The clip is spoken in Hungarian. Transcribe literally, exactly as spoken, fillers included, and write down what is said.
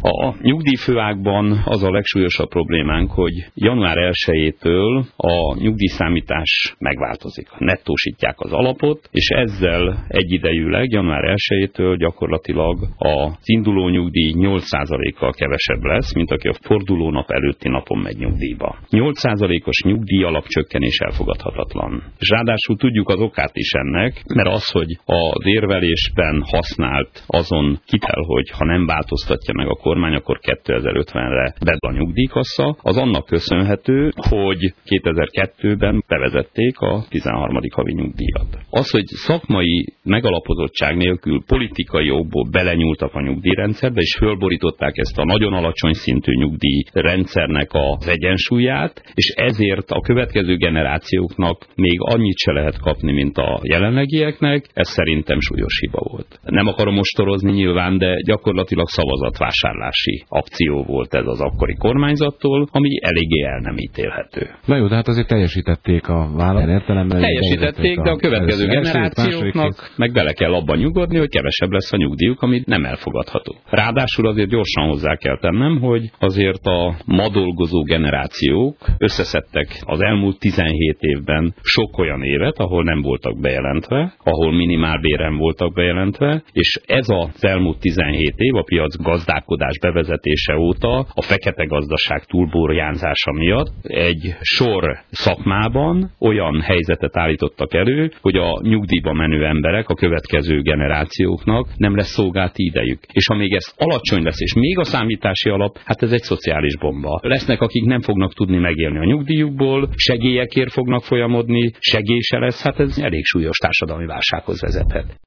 A nyugdíjfőágban az a legsúlyosabb problémánk, hogy január elsejétől a nyugdíjszámítás megváltozik. Nettósítják az alapot, és ezzel egyidejűleg január elsejétől gyakorlatilag az induló nyugdíj nyolc százalékkal kevesebb lesz, mint aki a fordulónap előtti napon megy nyugdíjba. nyolc százalékos nyugdíj alapcsökkenés elfogadhatatlan. És ráadásul tudjuk az okát is ennek, mert az, hogy az érvelésben használt azon kitel, hogy ha nem változtatja meg a kormány, akkor kétezer-ötvenre bed a nyugdíjkassa, az annak köszönhető, hogy kétezer-kettőben bevezették a tizenharmadik havi nyugdíjat. Az, hogy szakmai megalapozottság nélkül politikai okból belenyúltak a nyugdíjrendszerbe, és fölborították ezt a nagyon alacsony szintű nyugdíjrendszernek az egyensúlyát, és ezért a következő generációknak még annyit se lehet kapni, mint a jelenlegieknek, ez szerintem súlyos hiba volt. Nem akarom ostorozni nyilván, de gyakorlatilag szavazatvásárlási akció volt ez az akkori kormányzattól, ami eléggé el nem ítélhető. Na jó, de hát azért teljesítették a vállalat. Teljesítették, de a következő generációknak meg bele kell abban nyugodni, hogy kevesebb lesz a nyugdíjuk, ami nem elfogadható. Ráadásul azért gyorsan hozzá kell tennem, hogy azért a ma dolgozó generációk összeszedtek az elmúlt tizenhét évben sok olyan évet, ahol nem voltak bejelentve, ahol minimálbéren voltak bejelentve, és ez az elmúlt tizenhét év a piac gazdálkodás bevezetése óta a fekete gazdaság túlburjánzása miatt egy sor szakmában olyan helyzetet állítottak elő, hogy a nyugdíjba menő emberek a következő generációknak nem lesz szolgálati idejük. És ha még ez alacsony lesz, és még a számítási alap, hát ez egy szociális bomba. Lesznek, akik nem fognak tudni megélni a nyugdíjukból, segélyekért fognak folyamodni, segély se lesz, hát ez elég súlyos társadalmi válsághoz vezethet.